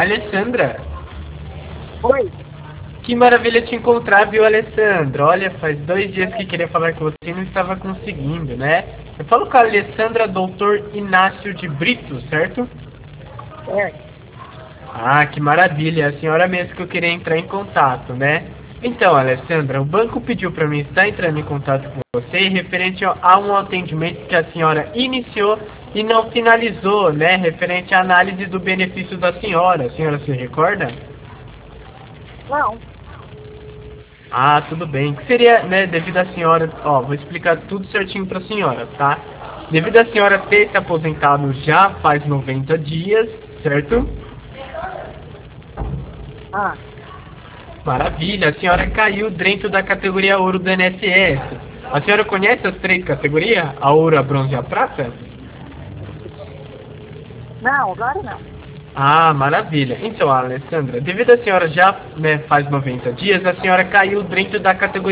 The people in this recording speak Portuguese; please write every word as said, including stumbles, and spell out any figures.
Alessandra, Oi. que maravilha te encontrar, viu, Alessandra? Olha, faz dois dias que queria falar com você e não estava conseguindo, né? Eu falo com a Alessandra doutor Inácio de Brito, certo? É. Ah, que maravilha, a senhora mesmo que eu queria entrar em contato, né? Então, Alessandra, o banco pediu para mim estar entrando em contato com você referente a um atendimento que a senhora iniciou e não finalizou, né? Referente à análise do benefício da senhora. A senhora se recorda? Não. Ah, tudo bem. Que seria, né, devido à senhora, ó, vou explicar tudo certinho para a senhora, tá? Devido à senhora ter se aposentado já faz noventa dias, certo? Ah. Maravilha, a senhora caiu dentro da categoria ouro do I N S S. A senhora conhece as três categorias? A ouro, a bronze e a prata? Não, agora não. Ah, maravilha. Então, Alessandra, devido à senhora já, né, faz noventa dias, a senhora caiu dentro da categoria